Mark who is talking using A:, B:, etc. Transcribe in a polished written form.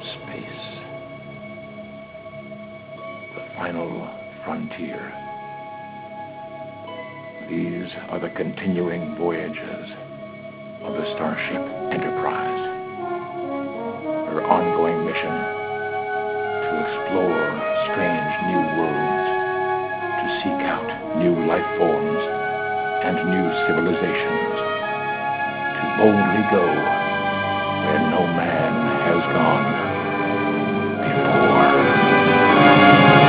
A: space. The final frontier. These are the continuing voyages of the Starship Enterprise. Her ongoing mission to explore strange new worlds, to seek out new life forms and new civilizations, to boldly go where no man has gone before.